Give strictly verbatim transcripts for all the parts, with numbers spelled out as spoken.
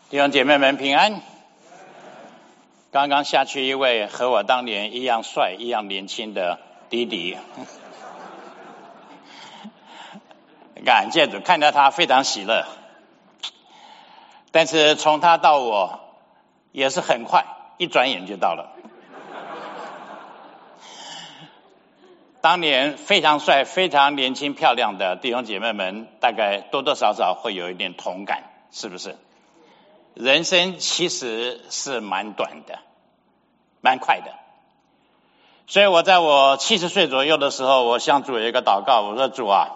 弟兄姐妹们平安。刚刚下去一位和我当年一样帅一样年轻的弟弟，感谢主，看到他非常喜乐。但是从他到我也是很快，一转眼就到了。当年非常帅非常年轻漂亮的弟兄姐妹们，大概多多少少会有一点同感，是不是？人生其实是蛮短的，蛮快的。所以我在我七十岁左右的时候，我向主有一个祷告，我说主啊，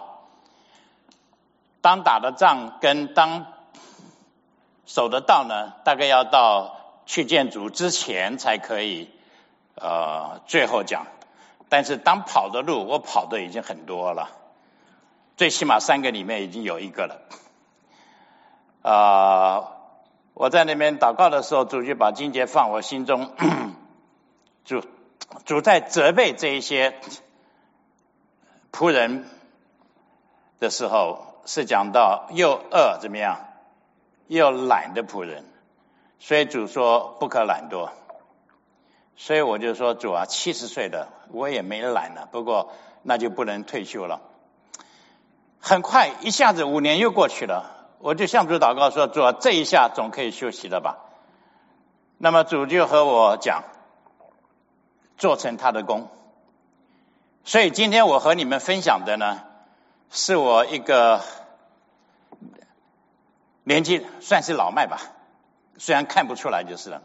当打的仗跟当守的道呢，大概要到去见主之前才可以呃最后讲。但是当跑的路，我跑的已经很多了，最起码三个里面已经有一个了。呃我在那边祷告的时候，主就把经节放我心中，主主在责备这一些仆人的时候，是讲到又恶怎么样，又懒的仆人，所以主说不可懒惰。所以我就说主啊，七十岁了，我也没懒了，不过那就不能退休了。很快一下子五年又过去了。我就向主祷告说，主啊，这一下总可以休息了吧。那么主就和我讲，做成他的功。所以今天我和你们分享的呢，是我一个年纪算是老迈吧，虽然看不出来就是了，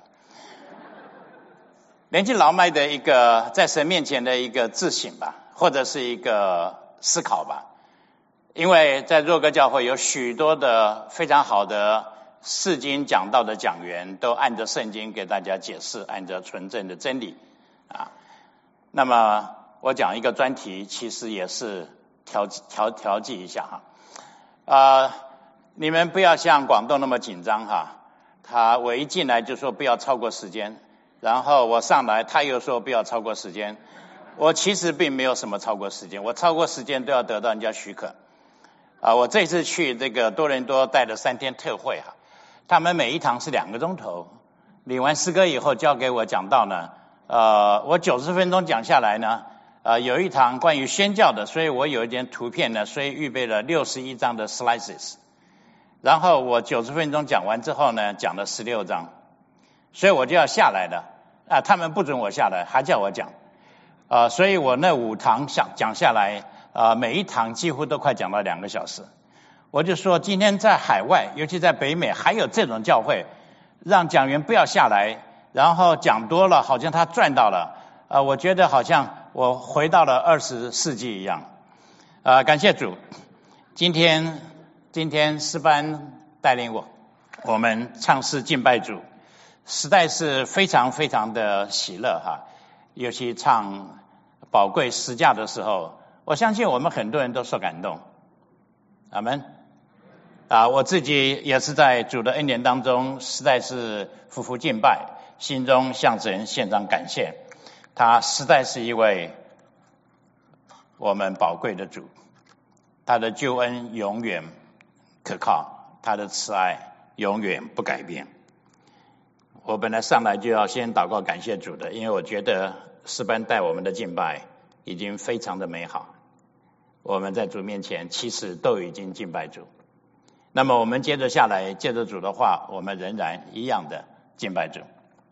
年纪老迈的一个在神面前的一个自省吧，或者是一个思考吧。因为在若歌教会有许多的非常好的释经讲道的讲员，都按着圣经给大家解释，按着纯正的真理啊。那么我讲一个专题，其实也是调调调剂一下哈。啊，你们不要像广东那么紧张哈。他我一进来就说不要超过时间，然后我上来他又说不要超过时间。我其实并没有什么超过时间，我超过时间都要得到人家许可。啊，我这次去这个多伦多带了三天特会哈，他们每一堂是两个钟头，领完诗歌以后交给我讲道呢，呃，我九十分钟讲下来呢，呃，有一堂关于宣教的，所以我有一点图片呢，所以预备了六十一张的 slices， 然后我九十分钟讲完之后呢，讲了十六张，所以我就要下来了，啊，他们不准我下来，还叫我讲，啊、呃，所以我那五堂想讲下来。啊、呃，每一堂几乎都快讲到两个小时。我就说，今天在海外，尤其在北美，还有这种教会，让讲员不要下来，然后讲多了，好像他赚到了。呃，我觉得好像我回到了二十世纪一样。啊、呃，感谢主，今天今天诗班带领我，我们唱诗敬拜主，实在是非常非常的喜乐哈。尤其唱宝贵十架的时候。我相信我们很多人都受感动，阿们啊！我自己也是在主的恩典当中，实在是夫妇敬拜，心中向神献上感谢。他实在是一位我们宝贵的主，他的救恩永远可靠，他的慈爱永远不改变。我本来上来就要先祷告感谢主的，因为我觉得诗班带我们的敬拜已经非常的美好。我们在主面前其实都已经敬拜主，那么我们接着下来，借着主的话，我们仍然一样的敬拜主，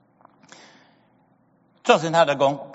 做成他的功。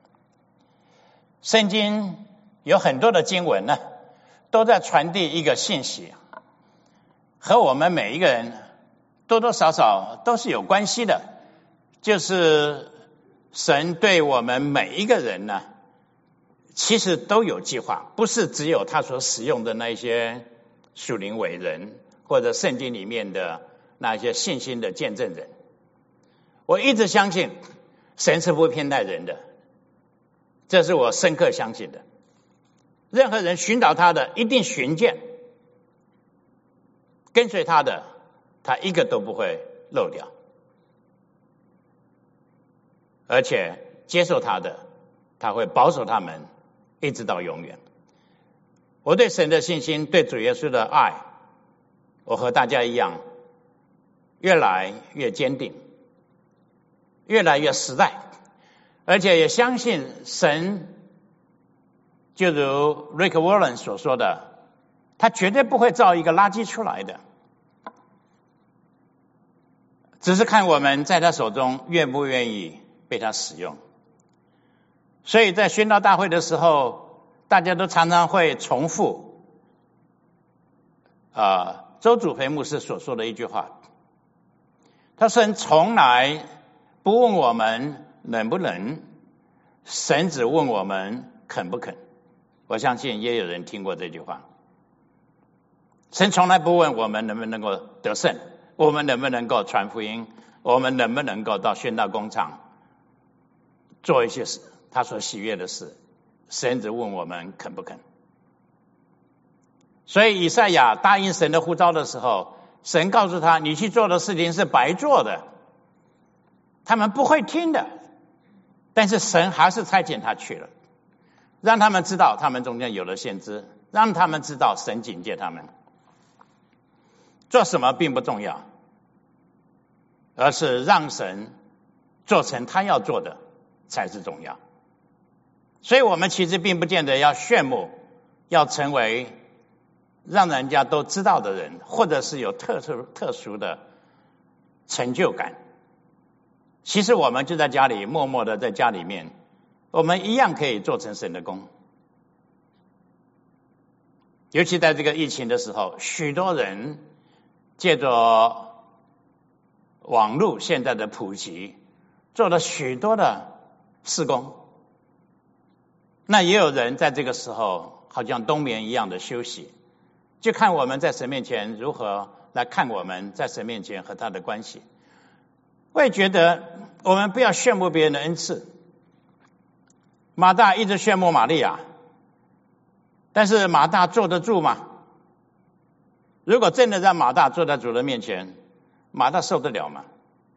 圣经有很多的经文呢，都在传递一个信息，和我们每一个人多多少少都是有关系的，就是神对我们每一个人呢，其实都有计划，不是只有他所使用的那一些属灵伟人，或者圣经里面的那些信心的见证人。我一直相信神是不会偏待人的，这是我深刻相信的。任何人寻找他的，一定寻见；跟随他的，他一个都不会漏掉；而且接受他的，他会保守他们一直到永远。我对神的信心，对主耶稣的爱，我和大家一样， 越来越坚定，越来越实在，而且也相信神，就如 Rick Warren 所说的，他绝对不会造一个垃圾出来的，只是看我们在他手中愿不愿意被他使用。所以在宣道大会的时候，大家都常常会重复呃周祖培牧师所说的一句话，他说从来不问我们能不能，神只问我们肯不肯。我相信也有人听过这句话。神从来不问我们能不能够得胜，我们能不能够传福音，我们能不能够到宣道工厂做一些事他所喜悦的事，神只问我们肯不肯。所以以赛亚答应神的呼召的时候，神告诉他，你去做的事情是白做的，他们不会听的，但是神还是差遣他去了，让他们知道他们中间有了先知，让他们知道神警戒他们。做什么并不重要，而是让神做成他要做的才是重要。所以我们其实并不见得要炫目，要成为让人家都知道的人，或者是有特殊特殊的成就感。其实我们就在家里默默的在家里面，我们一样可以做成神的工。尤其在这个疫情的时候，许多人借着网络现在的普及，做了许多的事工。那也有人在这个时候好像冬眠一样的休息，就看我们在神面前如何来看我们在神面前和他的关系。我也觉得我们不要羡慕别人的恩赐。马大一直羡慕玛利亚，但是马大坐得住吗？如果真的让马大坐在主人面前，马大受得了吗？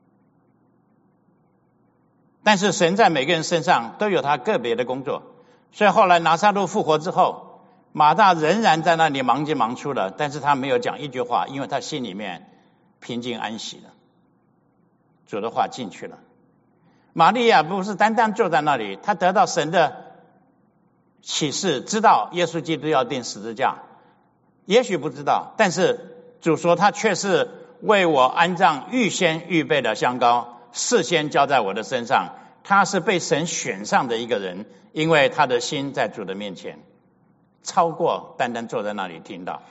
但是神在每个人身上都有他个别的工作，所以后来拿撒路复活之后，马大仍然在那里忙进忙出的，但是他没有讲一句话，因为他心里面平静安息了，主的话进去了。玛利亚不是单单坐在那里，他得到神的启示，知道耶稣基督要钉十字架，也许不知道，但是主说他却是为我安葬预先预备的香膏，事先交在我的身上。他是被神选上的一个人，因为他的心在主的面前，超过单单坐在那里听到。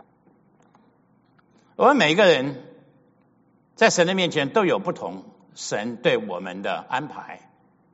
我们每一个人在神的面前都有不同神对我们的安排，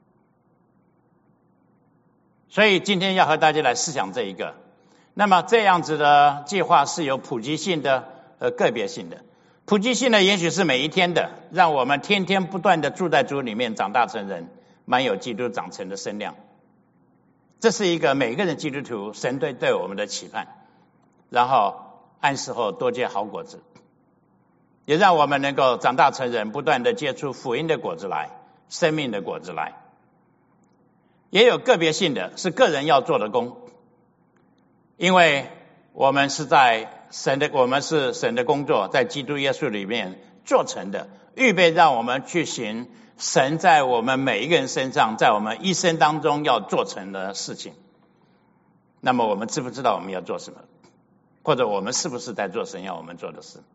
所以今天要和大家来思想这一个。那么这样子的计划是有普及性的和个别性的。普及性的也许是每一天的，让我们天天不断的住在主里面长大成人，满有基督长成的身量。这是一个每个人基督徒神对对我们的期盼，然后按时候多结好果子，也让我们能够长大成人，不断的结出福音的果子来，生命的果子来。也有个别性的，是个人要做的工，因为我们是在神的，我们是神的工作，在基督耶稣里面做成的，预备让我们去行神在我们每一个人身上，在我们一生当中要做成的事情。那么我们知不知道我们要做什么？或者我们是不是在做神要我们做的事？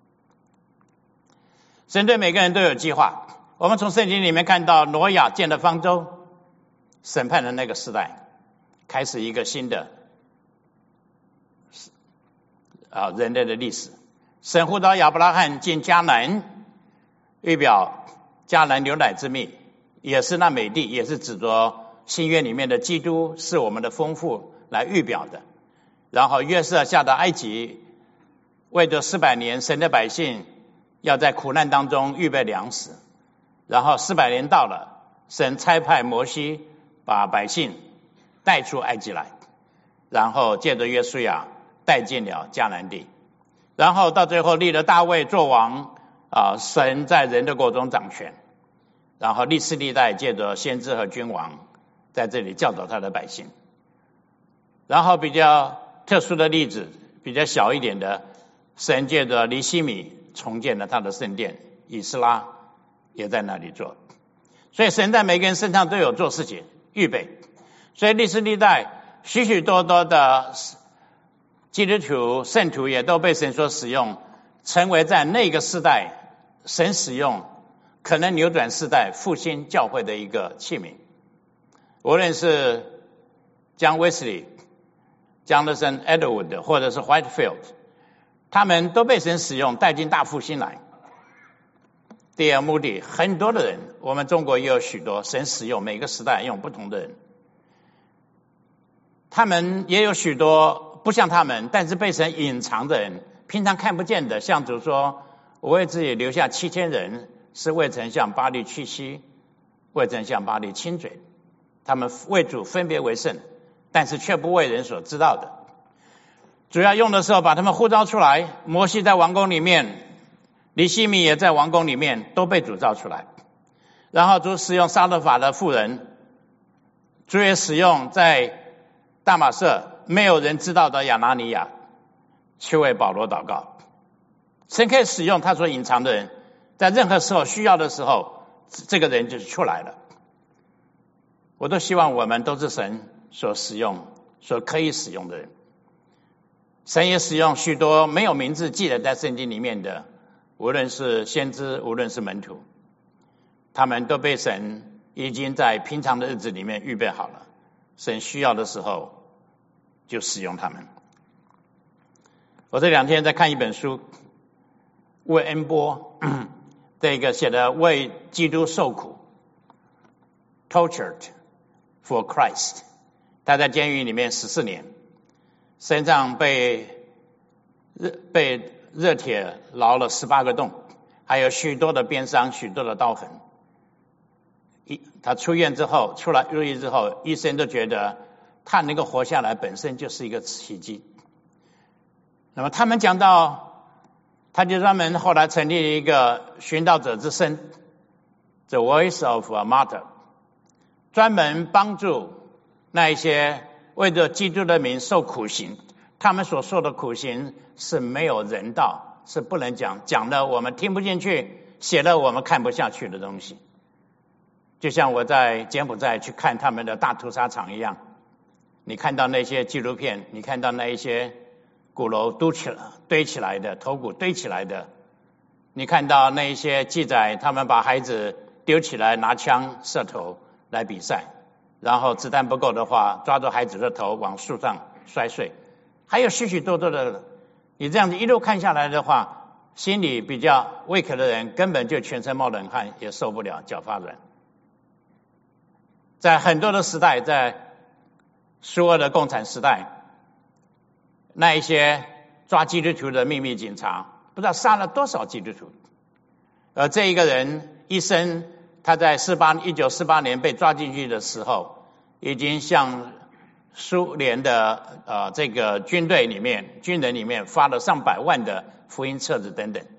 神对每个人都有计划。我们从圣经里面看到挪亚建了方舟，审判的那个时代开始一个新的啊，人类的历史。神呼召亚伯拉罕进迦南，预表迦南流奶之地，也是那美地，也是指着新约里面的基督是我们的丰富来预表的。然后约瑟下到埃及，为着四百年神的百姓要在苦难当中预备粮食，然后四百年到了，神差派摩西把百姓带出埃及来，然后借着约书亚带进了迦南地，然后到最后立了大卫做王啊，神在人的国中掌权，然后历世历代借着先知和君王在这里教导他的百姓。然后比较特殊的例子，比较小一点的，神借着尼希米重建了他的圣殿， 以斯拉也在那里做。所以神在每个人身上都有做事情预备。所以历史历代许许多多的基督徒圣徒也都被神所使用，成为在那个时代神使用可能扭转世代复兴教会的一个器皿。无论是John Wesley、Jonathan Edwards 或者是 Whitefield， 他们都被神使用带进大复兴来。第二目的，很多的人，我们中国也有许多神使用，每个时代用不同的人，他们也有许多不像他们但是被神隐藏的人，平常看不见的。像主说，我为自己留下七千人，是未曾向巴力屈膝，未曾向巴力亲嘴，他们为主分别为圣，但是却不为人所知道的。主要用的时候把他们呼召出来，摩西在王宫里面，尼希米也在王宫里面，都被主召出来。然后主使用撒勒法的妇人，主也使用在大马色没有人知道的亚拿尼亚去为保罗祷告。神可以使用他所隐藏的人，在任何时候需要的时候，这个人就是出来了。我都希望我们都是神所使用所可以使用的人。神也使用许多没有名字记载在圣经里面的，无论是先知，无论是门徒，他们都被神已经在平常的日子里面预备好了，神需要的时候就使用他们。我这两天在看一本书，魏恩波这个写的为基督受苦 Tortured for Christ， 他在监狱里面十四年，身上被被热铁烙了十八个洞，还有许多的鞭伤，许多的刀痕。他出院之后，出来入狱之后，医生都觉得他能够活下来本身就是一个奇迹。那么他们讲到，他就专门后来成立了一个寻道者之声 The Voice of a Martyr， 专门帮助那一些为着基督的名受苦刑，他们所受的苦刑是没有人道，是不能讲，讲了我们听不进去，写了我们看不下去的东西。就像我在柬埔寨去看他们的大屠杀场一样，你看到那些纪录片，你看到那一些鼓楼堆起来堆起来的，头骨堆起来的，你看到那一些记载他们把孩子丢起来拿枪射头来比赛，然后子弹不够的话抓住孩子的头往树上摔碎，还有许许多多的。你这样子一路看下来的话，心里比较 weak 的人根本就全身冒冷汗，也受不了，脚发软。在很多的时代，在苏俄的共产时代，那一些抓基督徒的秘密警察不知道杀了多少基督徒，而这一个人一生，他在一九四八年被抓进去的时候，已经向苏联的呃这个军队里面军人里面发了上百万的福音册子等等。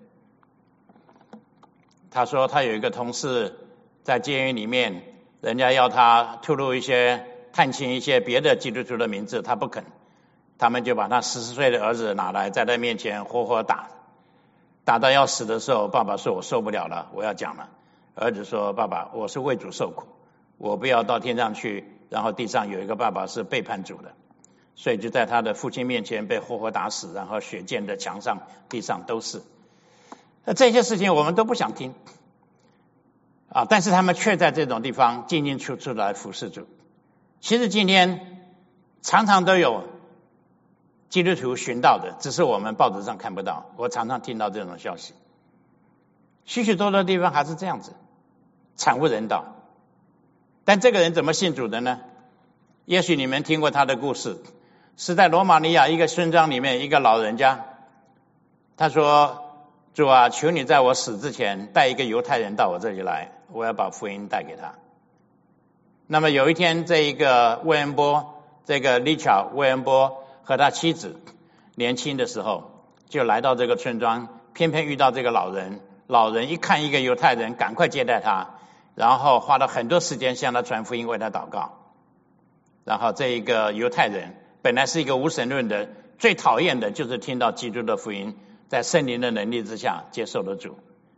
他说他有一个同事在监狱里面，人家要他吐露一些探清一些别的基督徒的名字，他不肯，他们就把他十四岁的儿子拿来在他面前活活打，打到要死的时候，爸爸说我受不了了，我要讲了。儿子说爸爸，我是为主受苦，我不要到天上去，然后地上有一个爸爸是背叛主的，所以就在他的父亲面前被活活打死，然后血溅的墙上地上都是。那这些事情我们都不想听啊，但是他们却在这种地方进进出出来服侍主。其实今天常常都有基督徒寻道的，只是我们报纸上看不到，我常常听到这种消息。许许多多地方还是这样子，惨无人道。但这个人怎么信主的呢？也许你们听过他的故事，是在罗马尼亚一个村庄里面，一个老人家，他说，主啊，求你在我死之前带一个犹太人到我这里来，我要把福音带给他。那么有一天，这一个魏恩波，这个利巧魏恩波和他妻子年轻的时候就来到这个村庄，偏偏遇到这个老人，老人一看一个犹太人，赶快接待他，然后花了很多时间向他传福音，为他祷告。然后这一个犹太人本来是一个无神论的，最讨厌的就是听到基督的福音，在圣灵的能力之下接受了主，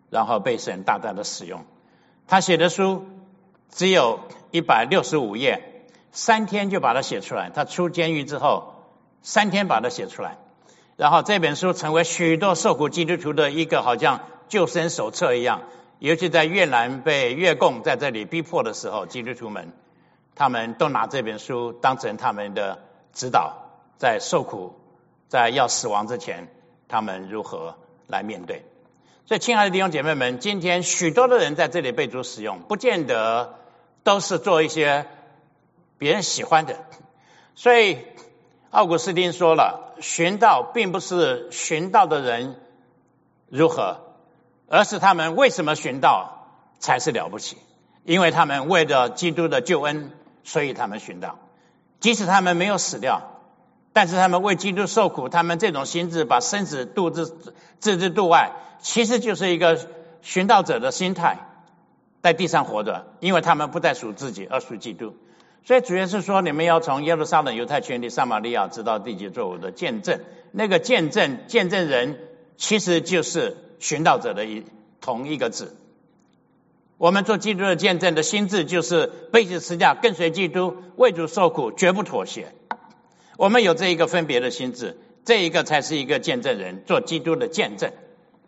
然后被神大大的使用。他写的书只有一百六十五页，三天就把它写出来。他出监狱之后，三天把它写出来，然后这本书成为许多受苦基督徒的一个好像救生手册一样。尤其在越南被越共在这里逼迫的时候，基督徒们他们都拿这本书当成他们的指导，在受苦，在要死亡之前，他们如何来面对。所以亲爱的弟兄姐妹们，今天许多的人在这里被主使用，不见得都是做一些别人喜欢的。所以奥古斯丁说了，寻道并不是寻道的人如何，而是他们为什么寻道才是了不起。因为他们为了基督的救恩，所以他们寻道。即使他们没有死掉，但是他们为基督受苦，他们这种心智把生死度之置之度外，其实就是一个寻道者的心态，在地上活着，因为他们不再属自己，而属基督。所以主耶稣说，你们要从耶路撒冷、犹太全地、撒玛利亚直到地极做我的见证。那个见证见证人其实就是寻道者的一同一个字。我们做基督的见证的心智就是背起十字架跟随基督，为主受苦，绝不妥协。我们有这一个分别的心智，这一个才是一个见证人，做基督的见证。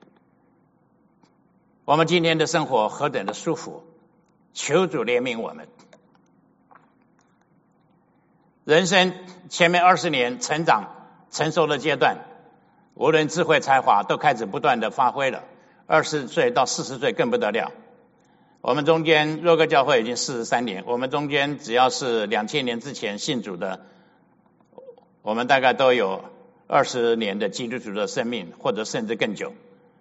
我们今天的生活何等的舒服，求主怜悯我们。人生前面二十年成长成熟的阶段，无论智慧才华都开始不断的发挥了。二十岁到四十岁更不得了。我们中间若哥教会已经四十三年，我们中间只要是两千年之前信主的，我们大概都有二十年的基督徒的生命，或者甚至更久。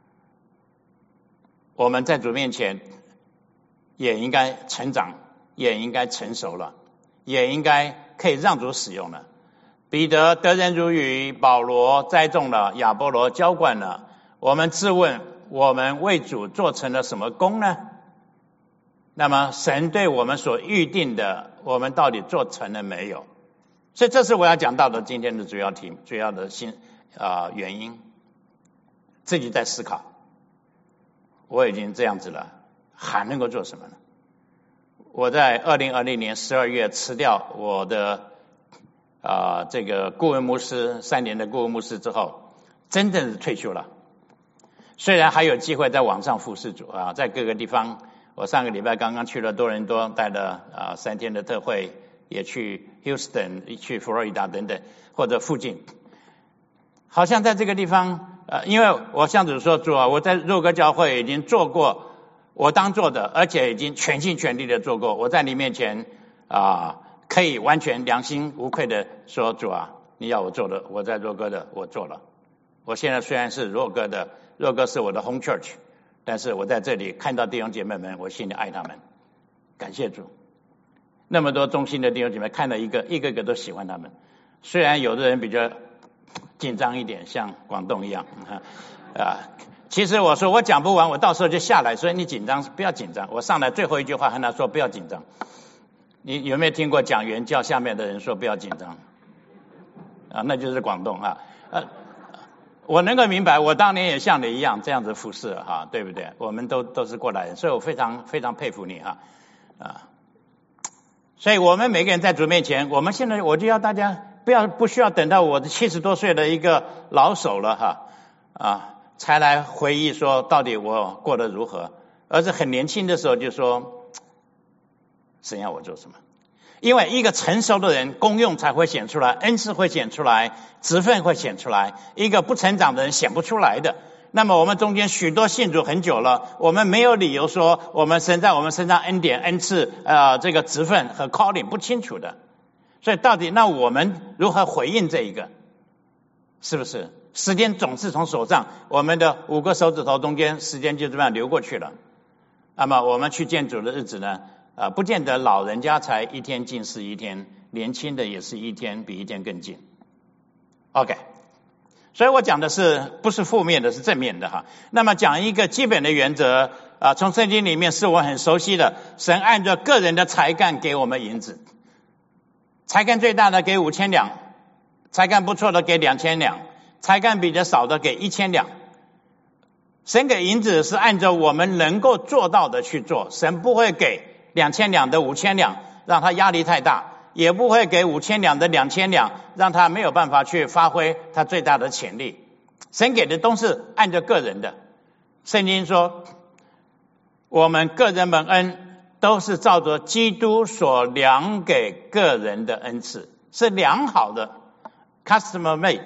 我们在主面前也应该成长，也应该成熟了，也应该可以让主使用了。彼得得人如鱼，保罗栽种了，亚波罗浇灌了。我们自问，我们为主做成了什么功呢？那么神对我们所预定的，我们到底做成了没有？所以这是我要讲到的今天的主要题，主要的新啊、呃、原因。自己在思考，我已经这样子了，还能够做什么呢？我在二零二零年十二月辞掉我的啊、呃、这个顾问牧师三年的顾问牧师之后，真正是退休了。虽然还有机会在网上服侍主啊，在各个地方。我上个礼拜刚刚去了多伦多，带了啊、呃、三天的特会，也去 Houston， 去佛罗里达等等，或者附近。好像在这个地方，呃，因为我向主说，主啊，我在若哥教会已经做过我当做的，而且已经全心全力的做过。我在你面前啊、呃，可以完全良心无愧的说，主啊，你要我做的，我在若哥的我做了。我现在虽然是若哥的，若哥是我的 home church。但是我在这里看到弟兄姐妹们，我心里爱他们，感谢主。那么多忠心的弟兄姐妹，看到一个一个个都喜欢他们。虽然有的人比较紧张一点，像广东一样啊。其实我说我讲不完，我到时候就下来，所以你紧张不要紧张。我上来最后一句话和他说不要紧张。你有没有听过讲员叫下面的人说不要紧张？啊，那就是广东啊。呃我能够明白，我当年也像你一样这样子服侍哈，对不对？我们都都是过来人，所以我非常非常佩服你哈啊！所以我们每个人在主面前，我们现在我就要大家不要不需要等到我的七十多岁的一个老手了哈啊，才来回忆说到底我过得如何，而是很年轻的时候就说神要我做什么。因为一个成熟的人，功用才会显出来，恩赐会显出来，职分会显出来。一个不成长的人显不出来的。那么我们中间许多信主很久了，我们没有理由说我们神在我们身上恩典、恩赐、呃这个职分和 calling 不清楚的。所以到底那我们如何回应这一个？是不是？时间总是从手上，我们的五个手指头中间，时间就这样流过去了。那么我们去见主的日子呢？啊，不见得老人家才一天近似一天，年轻的也是一天比一天更近。OK， 所以我讲的是不是负面的，是正面的哈。那么讲一个基本的原则啊，从圣经里面是我很熟悉的，神按照个人的才干给我们银子，才干最大的给五千两，才干不错的给两千两，才干比较少的给一千两。 神给银子是按照我们能够做到的去做，神不会给两千两的五千两，让他压力太大，也不会给五千两的两千两，让他没有办法去发挥他最大的潜力。神给的都是按照个人的。圣经说，我们个人蒙恩都是照着基督所量给个人的恩赐，是良好的 customer made，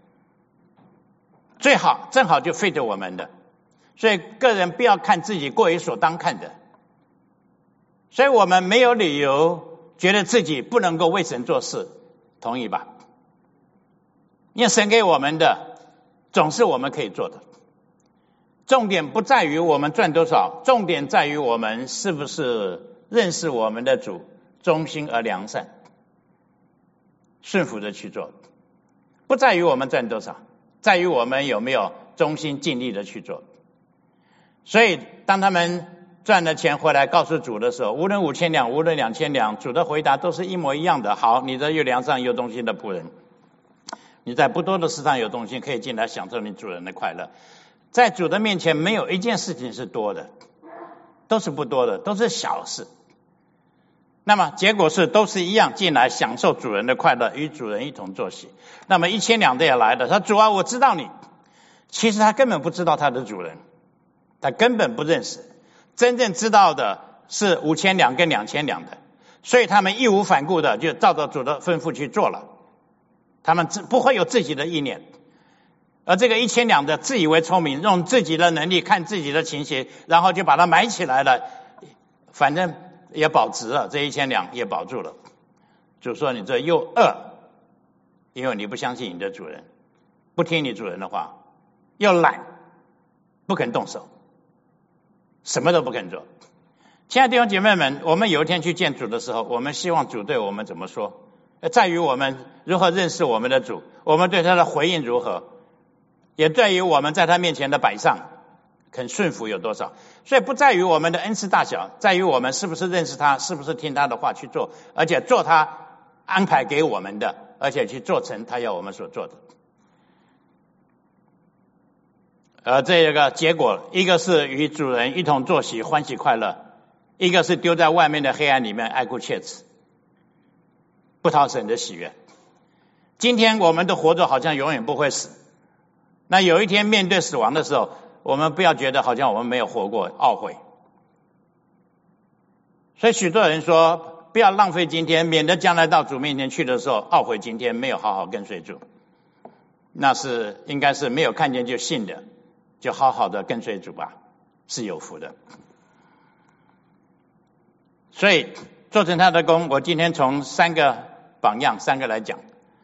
最好正好就 fit 我们的。所以个人不要看自己过于所当看的，所以我们没有理由觉得自己不能够为神做事，同意吧？因为神给我们的总是我们可以做的。重点不在于我们赚多少，重点在于我们是不是认识我们的主，忠心而良善，顺服的去做。不在于我们赚多少，在于我们有没有忠心尽力的去做。所以当他们赚了钱回来告诉主的时候，无论五千两无论两千两，主的回答都是一模一样的。好，你这又良善又忠心的仆人，你在不多的事上有忠心，可以进来享受你主人的快乐。在主的面前没有一件事情是多的，都是不多的，都是小事。那么结果是都是一样，进来享受主人的快乐，与主人一同坐席。那么一千两的也来的，他说主啊，我知道你。其实他根本不知道他的主人，他根本不认识，真正知道的是五千两跟两千两的，所以他们义无反顾的就照着主的吩咐去做了，他们不会有自己的意念。而这个一千两的自以为聪明，用自己的能力看自己的情形，然后就把它买起来了，反正也保值了，这一千两也保住了。主说你这又恶，因为你不相信你的主人，不听你主人的话，又懒，不肯动手，什么都不肯做。亲爱的弟兄姐妹们，我们有一天去见主的时候，我们希望主对我们怎么说，在于我们如何认识我们的主，我们对他的回应如何，也在于我们在他面前的摆上肯顺服有多少。所以不在于我们的恩赐大小，在于我们是不是认识他，是不是听他的话去做，而且做他安排给我们的，而且去做成他要我们所做的。而这个结果，一个是与主人一同坐席欢喜快乐，一个是丢在外面的黑暗里面爱哭切齿，不讨神的喜悦。今天我们都活着好像永远不会死，那有一天面对死亡的时候，我们不要觉得好像我们没有活过，懊悔。所以许多人说不要浪费今天，免得将来到主面前去的时候懊悔今天没有好好跟随主。那是应该是没有看见就信的，就好好的跟随主吧，是有福的。所以做成他的工，我今天从三个榜样三个来讲。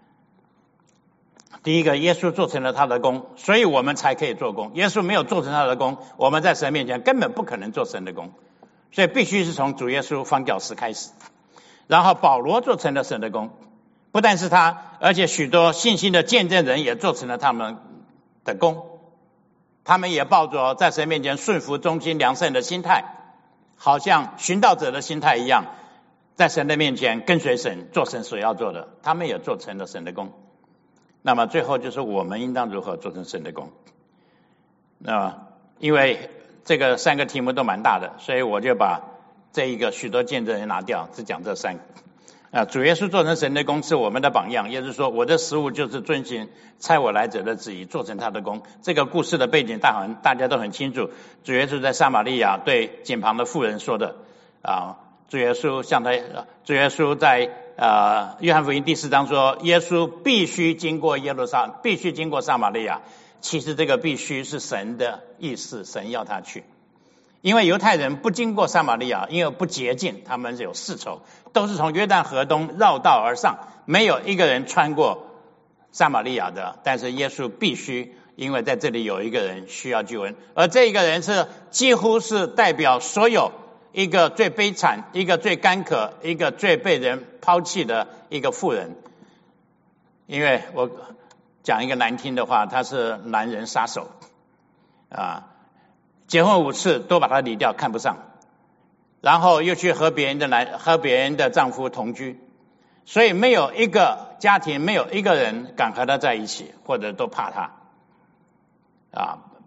第一个，耶稣做成了他的工，所以我们才可以做工。耶稣没有做成他的工，我们在神面前根本不可能做神的工，所以必须是从主耶稣方教师开始。然后保罗做成了神的工，不但是他，而且许多信心的见证人也做成了他们的工，他们也抱着在神面前顺服忠心良善的心态，好像寻道者的心态一样，在神的面前跟随神，做神所要做的，他们也做成了神的工。那么最后就是我们应当如何做成神的工。那么因为这个三个题目都蛮大的，所以我就把这一个许多见证人拿掉，只讲这三个。啊，主耶稣做成神的工是我们的榜样，也就是说我的食物就是遵循差我来者的旨意，做成他的工。这个故事的背景大家大家都很清楚，主耶稣在撒玛利亚对井旁的妇人说的啊，主耶稣向他，主耶稣在呃约翰福音第四章说，耶稣必须经过耶路撒，必须经过撒玛利亚。其实这个必须是神的意思，神要他去。因为犹太人不经过撒玛利亚，因为不洁净，他们有世仇，都是从约旦河东绕道而上，没有一个人穿过撒玛利亚的。但是耶稣必须，因为在这里有一个人需要救恩，而这一个人是几乎是代表所有一个最悲惨、一个最干渴、一个最被人抛弃的一个妇人。因为我讲一个难听的话，他是男人杀手啊。结婚五次都把他离掉，看不上，然后又去和别人的男和别人的丈夫同居，所以没有一个家庭，没有一个人敢和他在一起，或者都怕他啊，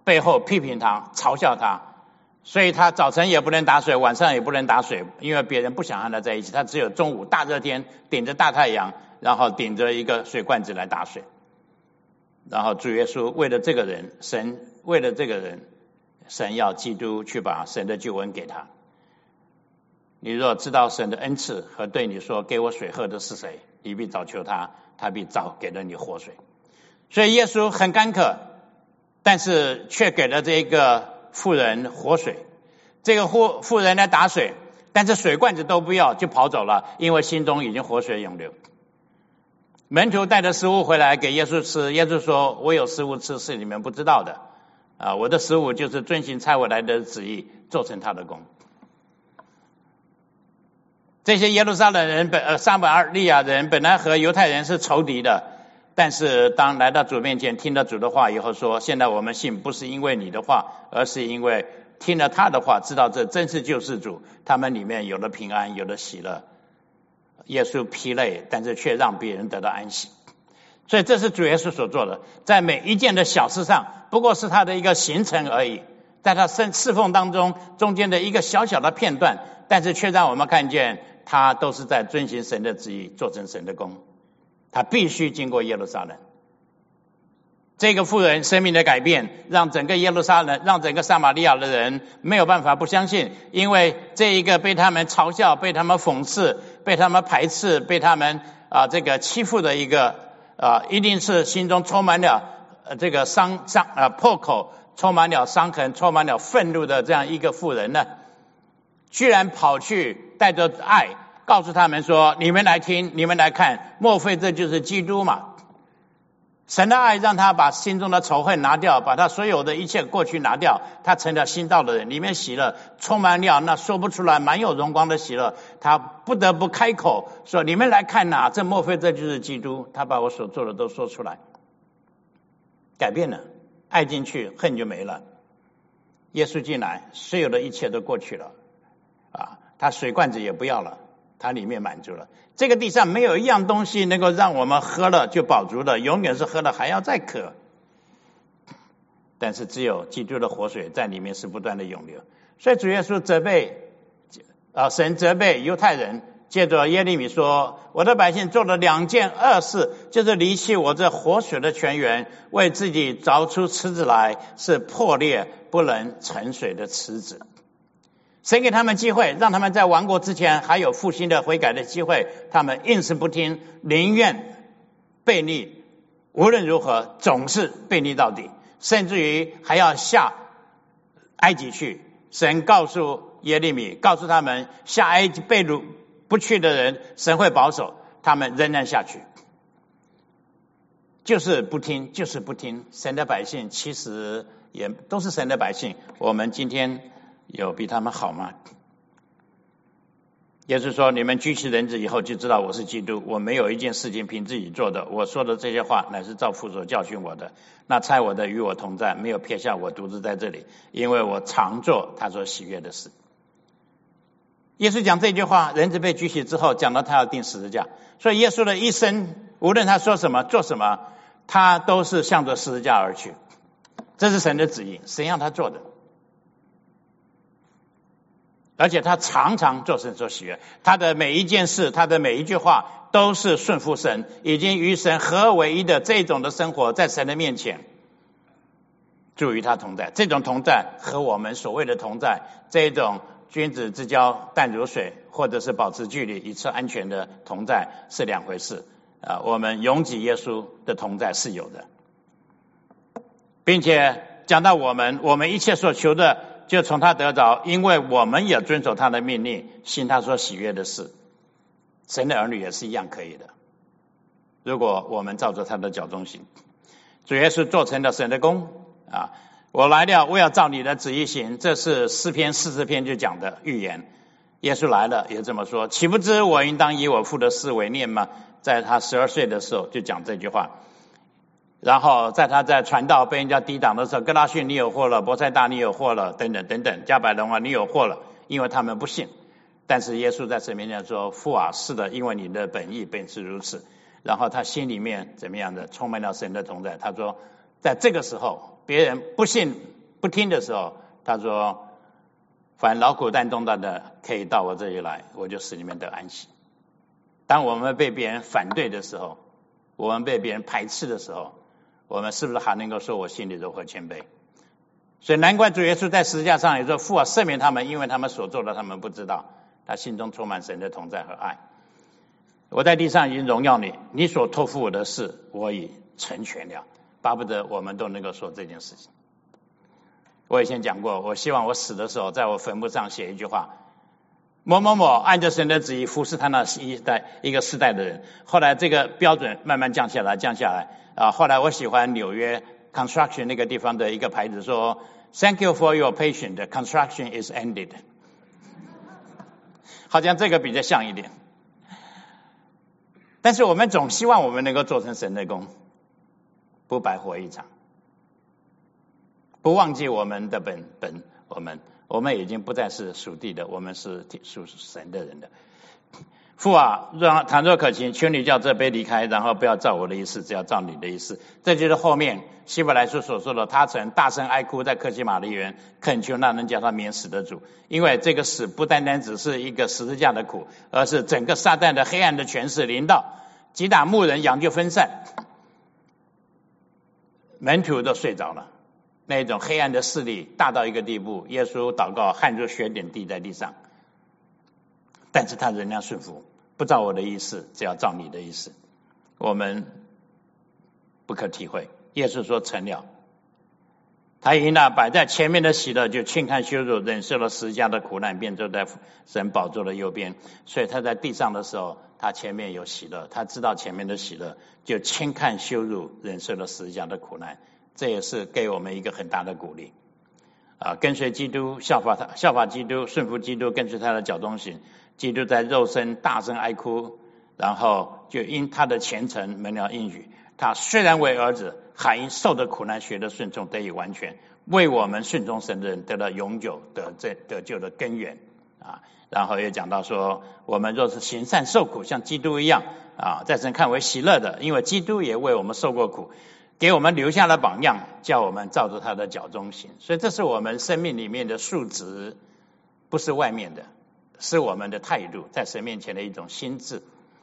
背后批评他，嘲笑他，所以他早晨也不能打水，晚上也不能打水，因为别人不想和他在一起，他只有中午大热天顶着大太阳，然后顶着一个水罐子来打水。然后主耶稣为了这个人，神为了这个人，神要基督去把神的救恩给他。你若知道神的恩赐和对你说给我水喝的是谁，你必早求他，他必早给了你活水。所以耶稣很干渴，但是却给了这个妇人活水。这个妇妇人来打水，但是水罐子都不要就跑走了，因为心中已经活水涌流。门徒带着食物回来给耶稣吃，耶稣说我有食物吃是你们不知道的啊，我的食物就是遵行差我来的旨意，做成他的工。这些耶路撒冷人本呃撒玛利亚人本来和犹太人是仇敌的，但是当来到主面前听了主的话以后说，现在我们信不是因为你的话，而是因为听了他的话，知道这真是救世主，他们里面有了平安，有了喜乐。耶稣疲累，但是却让别人得到安息。所以这是主耶稣所做的，在每一件的小事上不过是他的一个行程而已，在他侍奉当中中间的一个小小的片段，但是却让我们看见他都是在遵行神的旨意，做成神的工。他必须经过耶路撒冷。这个妇人生命的改变，让整个耶路撒冷，让整个撒玛利亚的人没有办法不相信，因为这一个被他们嘲笑、被他们讽刺、被他们排斥、被他们啊这个欺负的一个啊，一定是心中充满了呃这个伤伤啊破口，充满了伤痕，充满了愤怒的这样一个妇人呢，居然跑去带着爱告诉他们说：你们来听，你们来看，莫非这就是基督吗？神的爱让他把心中的仇恨拿掉，把他所有的一切过去拿掉，他成了新造的人，里面喜乐充满了那说不出来满有荣光的喜乐，他不得不开口说：你们来看哪，这莫非这就是基督？他把我所做的都说出来，改变了，爱进去，恨就没了。耶稣进来，所有的一切都过去了啊，他水罐子也不要了，它里面满足了。这个地上没有一样东西能够让我们喝了就饱足的，永远是喝了还要再渴。但是只有基督的活水在里面是不断的涌流。所以主耶稣责备啊，神责备犹太人，借着耶利米说：我的百姓做了两件恶事，就是离弃我这活水的泉源，为自己凿出池子来，是破裂不能盛水的池子。神给他们机会，让他们在亡国之前还有复兴的悔改的机会，他们硬是不听，宁愿悖逆，无论如何总是悖逆到底，甚至于还要下埃及去。神告诉耶利米，告诉他们下埃及被掳不去的人，神会保守，他们仍然下去，就是不听，就是不听。神的百姓其实也都是神的百姓，我们今天有比他们好吗？耶稣说：你们居其人子以后就知道我是基督，我没有一件事情凭自己做的，我说的这些话乃是照父所教训我的。那差我的与我同在，没有撇下我独自在这里，因为我常做他所喜悦的事。耶稣讲这句话，人子被举起之后，讲到他要钉十字架。所以耶稣的一生，无论他说什么做什么，他都是向着十字架而去，这是神的旨意，神让他做的。而且他常常做神所喜悦，他的每一件事，他的每一句话都是顺服神，已经与神合而为一的这种的生活，在神的面前主与他同在。这种同在和我们所谓的同在，这种君子之交淡如水，或者是保持距离以测安全的同在是两回事啊。我们拥挤耶稣的同在是有的，并且讲到我们，我们一切所求的就从他得着，因为我们也遵守他的命令，行他所喜悦的事。神的儿女也是一样可以的，如果我们照着他的脚中行。主耶稣做成了神的工啊！我来了，我要照你的旨意行，这是诗篇四十篇就讲的预言。耶稣来了也这么说，岂不知我应当以我父的事为念吗？在他十二岁的时候就讲这句话。然后在他在传道被人家抵挡的时候，哥拉汛你有祸了，伯赛大你有祸了，等等等等，加百隆啊你有祸了，因为他们不信。但是耶稣在神面前说：父啊，是的，因为你的本意本是如此。然后他心里面怎么样的，充满了神的同在。他说在这个时候别人不信不听的时候，他说凡劳苦担重担的可以到我这里来，我就使你们得安息。当我们被别人反对的时候，我们被别人排斥的时候，我们是不是还能够说我心里柔和谦卑？所以难怪主耶稣在十字架上也说，父啊，赦免他们，因为他们所做的他们不知道。他心中充满神的同在和爱。我在地上已经荣耀你，你所托付我的事我已成全了。巴不得我们都能够说这件事情。我以前讲过，我希望我死的时候在我坟墓上写一句话，某某某按着神的旨意服侍他那一代一个世代的人。后来这个标准慢慢降下来降下来啊。后来我喜欢纽约 construction 那个地方的一个牌子说 Thank you for your patience, the construction is ended。 好像这个比较像一点。但是我们总希望我们能够做成神的工，不白活一场，不忘记我们的本本我们我们已经不再是属地的，我们是属神的人的。父啊，让倘若可行，求你叫这杯离开，然后不要照我的意思，只要照你的意思。这就是后面希伯来书所说的，他曾大声哀哭在客西马尼园，恳求那能叫他免死的主。因为这个死不单单只是一个十字架的苦，而是整个撒旦的黑暗的权势临到，击打牧人，羊就分散，门徒都睡着了。那种黑暗的势力大到一个地步，耶稣祷告，汗如血点滴在地上，但是他仍然顺服，不照我的意思，只要照你的意思。我们不可体会。耶稣说成了，他以那摆在前面的喜乐，就轻看羞辱，忍受了十字架的苦难，便坐在神宝座的右边。所以他在地上的时候，他前面有喜乐，他知道前面的喜乐，就轻看羞辱，忍受了十字架的苦难。这也是给我们一个很大的鼓励啊！跟随基督，效法他，效法基督，顺服基督，跟随他的脚中行。基督在肉身大声哀哭，然后就因他的虔诚蒙了应许。他虽然为儿子，还因受的苦难学的顺从得以完全，为我们顺从神的人得到永久得这得救的根源啊！然后也讲到说，我们若是行善受苦，像基督一样啊，在神看为喜乐的，因为基督也为我们受过苦，给我们留下了榜样，叫我们照着他的脚中行。所以这是我们生命里面的素质，不是外面的，是我们的态度，在神面前的一种心智，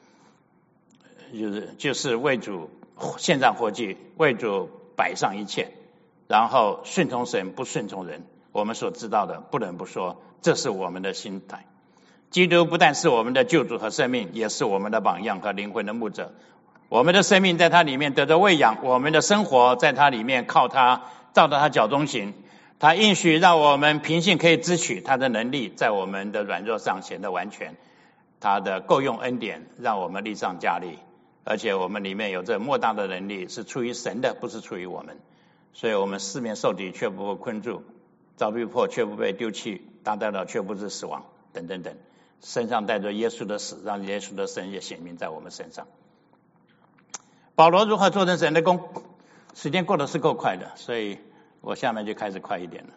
就是就是为主献上活祭，为主摆上一切，然后顺从神，不顺从人。我们所知道的不能不说，这是我们的心态。基督不但是我们的救主和生命，也是我们的榜样和灵魂的牧者。我们的生命在他里面得着喂养，我们的生活在他里面靠他，照着他脚中行。他应许让我们凭信可以支取，他的能力在我们的软弱上显得完全。他的够用恩典让我们力上加力，而且我们里面有这莫大的能力，是出于神的，不是出于我们。所以我们四面受敌却不会困住，遭逼迫却不被丢弃，大代了却不致死亡，等等等。身上带着耶稣的死，让耶稣的生也显明在我们身上。保罗如何做成神的工？时间过得是够快的，所以我下面就开始快一点了。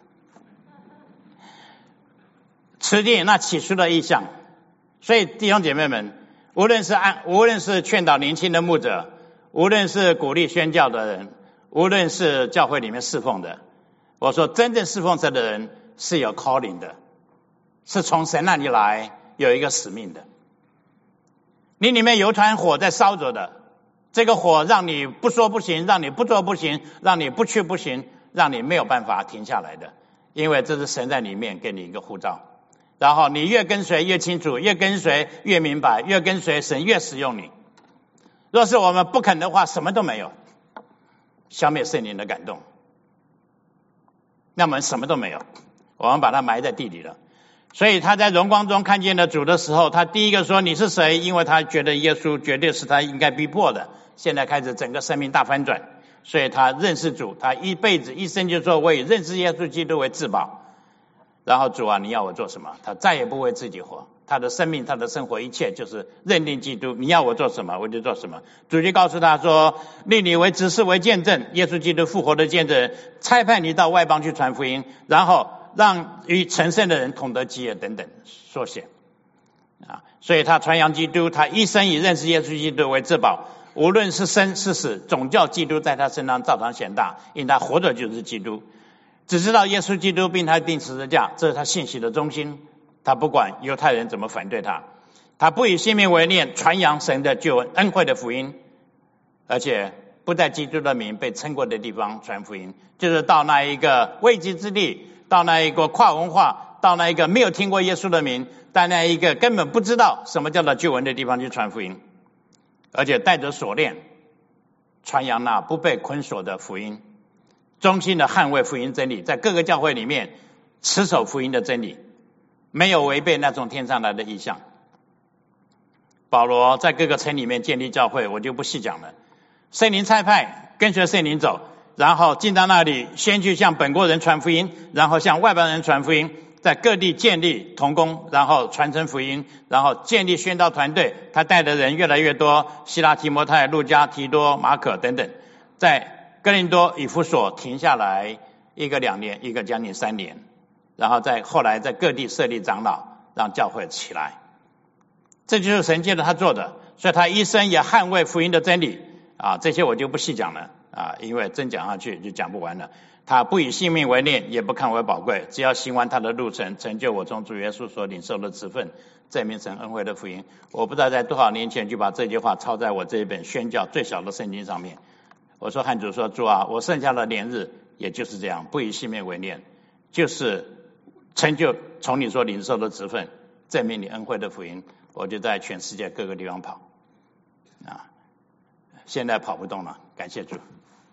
持定那起初的意象，所以弟兄姐妹们，无论是按无论是劝导年轻的牧者，无论是鼓励宣教的人，无论是教会里面侍奉的，我说真正侍奉神的人是有 calling 的，是从神那里来，有一个使命的。你里面有团火在烧着的，这个火让你不说不行，让你不做不行，让你不去不行，让你没有办法停下来的，因为这是神在里面给你一个呼召。然后你越跟随越清楚，越跟随越明白，越跟随神越使用你。若是我们不肯的话，什么都没有，消灭圣灵的感动，那么什么都没有，我们把它埋在地里了。所以他在荣光中看见了主的时候，他第一个说你是谁，因为他觉得耶稣绝对是他应该逼迫的。现在开始整个生命大翻转，所以他认识主，他一辈子一生就说我以认识耶稣基督为至宝。然后主啊，你要我做什么？他再也不为自己活，他的生命他的生活一切就是认定基督，你要我做什么我就做什么。主就告诉他说，立你为执事为见证，耶稣基督复活的见证，差派你到外邦去传福音，然后让与成圣的人同得基业等等缩写啊。所以他传扬基督，他一生以认识耶稣基督为至宝。 无论是生是死，总叫基督在他身上照常显大，因他活着就是基督。只知道耶稣基督并他钉十字架，这是他信息的中心。他不管犹太人怎么反对他，他不以性命为念，传扬神的救恩恩惠的福音，而且不在基督的名被称过的地方传福音，就是到那一个未知之地，到那一个跨文化，到那一个没有听过耶稣的名，到那一个根本不知道什么叫做救恩的地方去传福音，而且带着锁链传扬那不被捆锁的福音，忠心的捍卫福音真理，在各个教会里面持守福音的真理，没有违背那种天上来的意象。保罗在各个城里面建立教会，我就不细讲了。圣灵差派，跟随圣灵走，然后进到那里，先去向本国人传福音，然后向外邦人传福音，在各地建立同工，然后传承福音，然后建立宣道团队，他带的人越来越多，希拉、提摩太、路加、提多、马可等等。在哥林多、以弗所停下来一个两年，一个将近三年，然后在后来在各地设立长老，让教会起来。这就是神借着他做的，所以他一生也捍卫福音的真理啊，这些我就不细讲了啊，因为真讲下去就讲不完了。他不以性命为念，也不看为宝贵，只要行完他的路程，成就我从主耶稣所领受的职分，证明神恩惠的福音。我不知道在多少年前就把这句话抄在我这一本宣教最小的圣经上面。我说汉主说，主啊，我剩下的年日也就是这样，不以性命为念，就是成就从你所领受的职分，证明你恩惠的福音。我就在全世界各个地方跑啊，现在跑不动了，感谢主。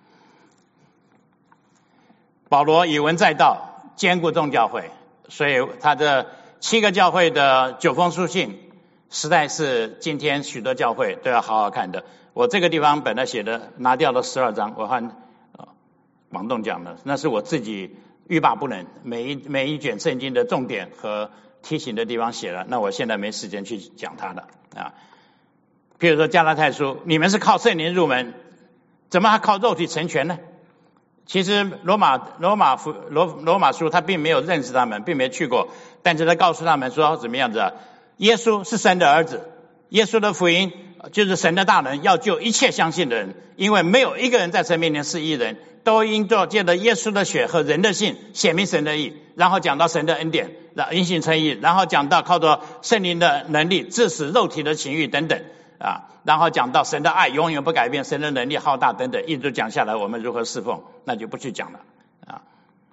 保罗以文在道，兼顾众教会，所以他的七个教会的九封书信，实在是今天许多教会都要好好看的。我这个地方本来写的拿掉了十二章，我和王栋讲的，那是我自己欲罢不能，每一每一卷圣经的重点和提醒的地方写了，那我现在没时间去讲它的啊。譬如说加拉太书，你们是靠圣灵入门，怎么还靠肉体成全呢？其实罗马罗马罗罗马书他并没有认识他们，并没去过，但是他告诉他们说怎么样子啊？耶稣是神的儿子，耶稣的福音就是神的大能，要救一切相信的人，因为没有一个人在神面前是义人，都因着借着耶稣的血和人的信显明神的义。然后讲到神的恩典，因信称义，然后讲到靠着圣灵的能力致死肉体的情欲等等啊，然后讲到神的爱永远不改变，神的能力浩大等等，一直讲下来我们如何侍奉，那就不去讲了啊。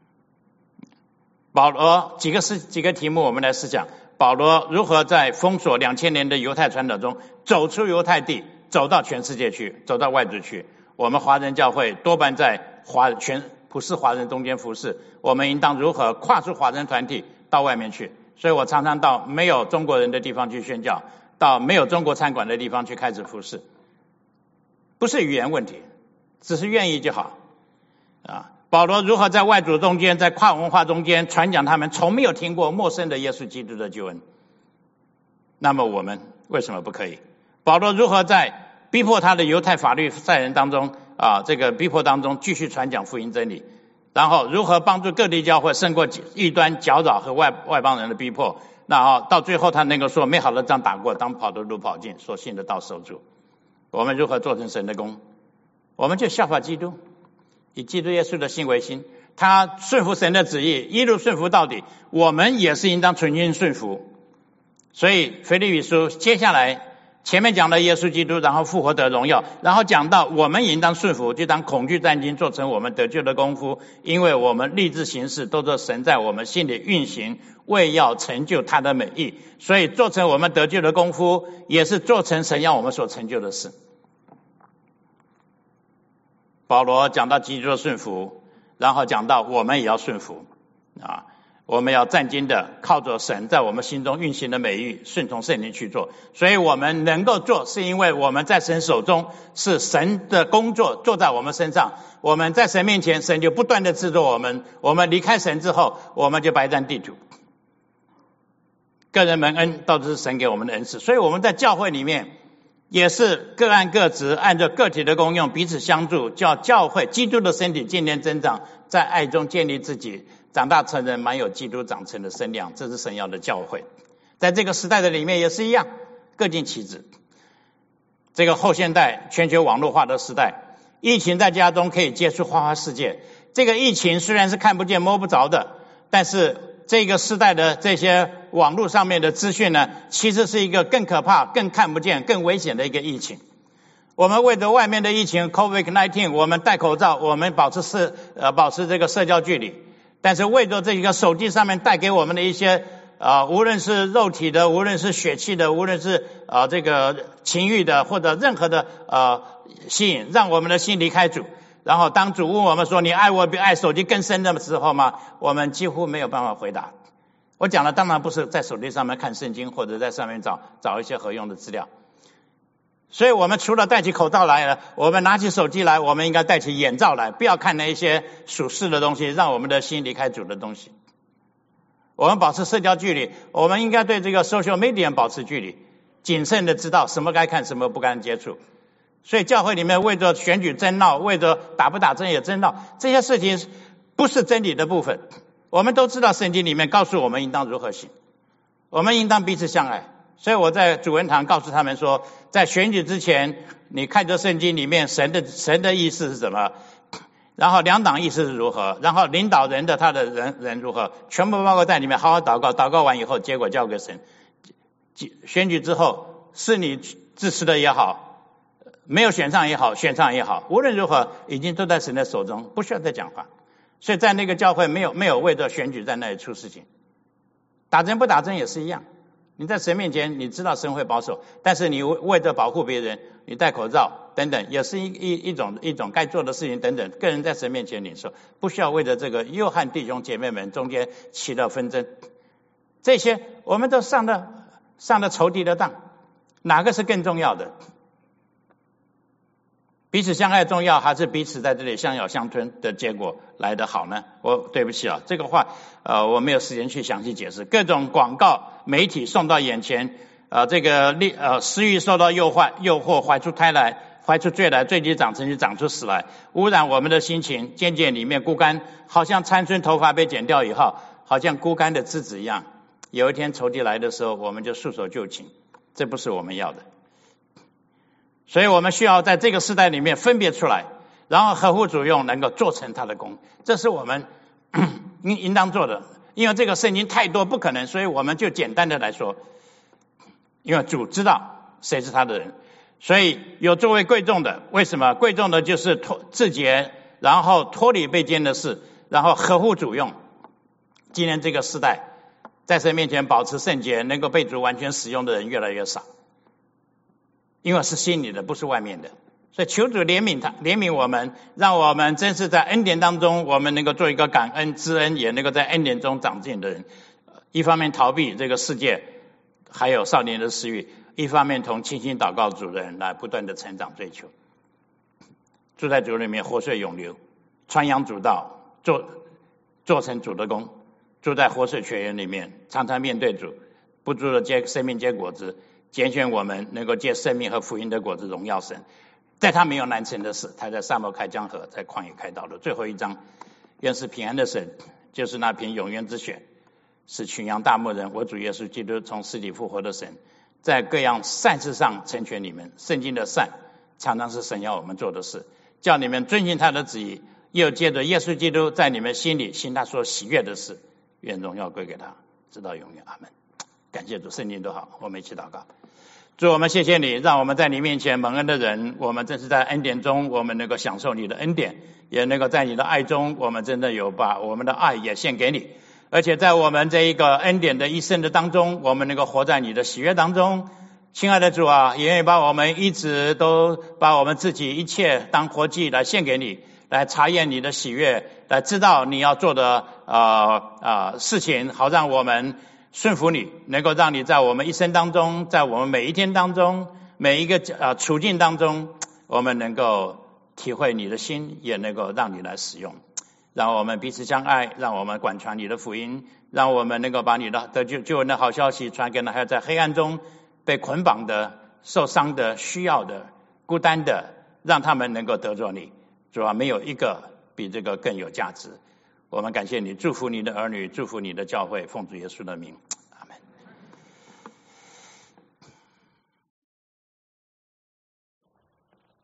保罗几个事几个题目我们来思想，保罗如何在封锁两千年的犹太传统中走出犹太地，走到全世界去，走到外族去。我们华人教会多半在华全普世华人中间服侍，我们应当如何跨出华人团体到外面去？所以我常常到没有中国人的地方去宣教，到没有中国餐馆的地方去开始服侍。不是语言问题，只是愿意就好啊。保罗如何在外族中间，在跨文化中间传讲他们从没有听过陌生的耶稣基督的救恩，那么我们为什么不可以？保罗如何在逼迫他的犹太法律赛人当中啊，这个逼迫当中继续传讲福音真理，然后如何帮助各地教会胜过异端搅扰和外外邦人的逼迫，然后到最后他能够说美好的仗打过，当跑的路跑尽，所信的道守住。我们如何做成神的工？我们就效法基督，以基督耶稣的心为心，他顺服神的旨意，一路顺服到底，我们也是应当存心顺服。所以腓立比书接下来前面讲了耶稣基督，然后复活得荣耀，然后讲到我们应当顺服，就当恐惧战兢，做成我们得救的功夫，因为我们立志行事都是神在我们心里运行，为要成就他的美意。所以做成我们得救的功夫，也是做成神要我们所成就的事。保罗讲到基督的顺服，然后讲到我们也要顺服啊，我们要战兢的靠着神在我们心中运行的美意，顺从圣灵去做。所以我们能够做，是因为我们在神手中，是神的工作做在我们身上，我们在神面前，神就不断的制作我们，我们离开神之后，我们就白占地土。个人蒙恩都是神给我们的恩赐，所以我们在教会里面也是各按各职，按照个体的功用彼此相助，叫教会基督的身体渐渐增长，在爱中建立自己，长大成人，满有基督长成的身量。这是神要的教会。在这个时代的里面也是一样，各尽其职。 这个后现代全球网络化的时代，疫情在家中可以接触花花世界。这个疫情虽然是看不见摸不着的，但是这个时代的这些网络上面的资讯呢，其实是一个更可怕、更看不见、更危险的一个疫情。我们为着外面的疫情 COVID 十九， 我们戴口罩，我们保持社呃保持这个社交距离，但是为着这个手机上面带给我们的一些啊、呃，无论是肉体的，无论是血气的，无论是啊、呃、这个情欲的，或者任何的呃吸引，让我们的心离开主。然后当主问我们说你爱我比爱手机更深的时候吗？我们几乎没有办法回答。我讲的当然不是在手机上面看圣经，或者在上面找找一些合用的资料。所以我们除了戴起口罩来了，我们拿起手机来，我们应该戴起眼罩来，不要看那一些属世的东西，让我们的心离开主的东西。我们保持社交距离，我们应该对这个 social media 保持距离，谨慎的知道什么该看，什么不该接触。所以教会里面为着选举争闹，为着打不打针也争闹，这些事情不是真理的部分。我们都知道圣经里面告诉我们应当如何行，我们应当彼此相爱。所以我在主文堂告诉他们说，在选举之前，你看着圣经里面神的神的意思是什么，然后两党意思是如何，然后领导人的他的人人如何，全部包括在里面，好好祷告，祷告完以后结果交给神。选举之后是你支持的也好，没有选上也好，选上也好，无论如何已经都在神的手中，不需要再讲话。所以在那个教会没有没有为着选举在那里出事情，打针不打针也是一样。你在神面前你知道神会保守，但是你为着保护别人，你戴口罩等等，也是一一一种一种该做的事情等等，个人在神面前领受，不需要为着这个又和弟兄姐妹们中间起了纷争。这些我们都上了上了仇敌的当，哪个是更重要的？彼此相爱重要，还是彼此在这里相咬相吞的结果来得好呢？我对不起啊，这个话呃我没有时间去详细解释。各种广告媒体送到眼前，呃这个呃私欲受到诱惑，诱惑怀出胎来，怀出罪来，罪既长成就长出死来，污染我们的心情，渐渐里面枯干，好像参孙头发被剪掉以后，好像枯干的枝子一样。有一天仇敌来的时候，我们就束手就擒，这不是我们要的。所以我们需要在这个时代里面分别出来，然后合乎主用，能够做成他的功，这是我们应应当做的。因为这个圣经太多不可能，所以我们就简单的来说，因为主知道谁是他的人，所以有作为贵重的。为什么贵重的？就是脱自洁，然后脱离被奸的事，然后合乎主用。今天这个时代在神面前保持圣洁，能够被主完全使用的人越来越少，因为是心里的，不是外面的。所以求主怜悯他，怜悯我们，让我们真是在恩典当中，我们能够做一个感恩知恩，也能够在恩典中长进的人。一方面逃避这个世界还有少年的私欲，一方面同倾心祷告主的人来不断的成长追求。住在主里面活水永流，传扬主道，做做成主的功。住在活水泉源里面，常常面对主，不住的结生命结果子，拣选我们能够借生命和福音的果子荣耀神。在他没有难成的事，他在沙漠开江河，在旷野开道路。最后一章，愿是平安的神，就是那瓶永远之血，是群羊大牧人我主耶稣基督从死里复活的神，在各样善事上成全你们。圣经的善常常是神要我们做的事，叫你们遵行他的旨意，又借着耶稣基督在你们心里行他所喜悦的事。愿荣耀归给他，直到永远。阿们。感谢主，圣经都好，我们一起祷告。主，我们谢谢你，让我们在你面前蒙恩的人，我们正是在恩典中，我们能够享受你的恩典，也能够在你的爱中，我们真的有把我们的爱也献给你。而且在我们这一个恩典的一生的当中，我们能够活在你的喜悦当中。亲爱的主啊，也愿意把我们一直都把我们自己一切当活祭来献给你，来查验你的喜悦，来知道你要做的呃呃事情，好让我们顺服你，能够让你在我们一生当中，在我们每一天当中，每一个呃处境当中，我们能够体会你的心，也能够让你来使用。让我们彼此相爱，让我们广传你的福音，让我们能够把你的得救救恩的好消息传给那还有在黑暗中被捆绑的、受伤的、需要的、孤单的，让他们能够得着你。主啊，没有一个比这个更有价值。我们感谢你，祝福你的儿女，祝福你的教会，奉主耶稣的名。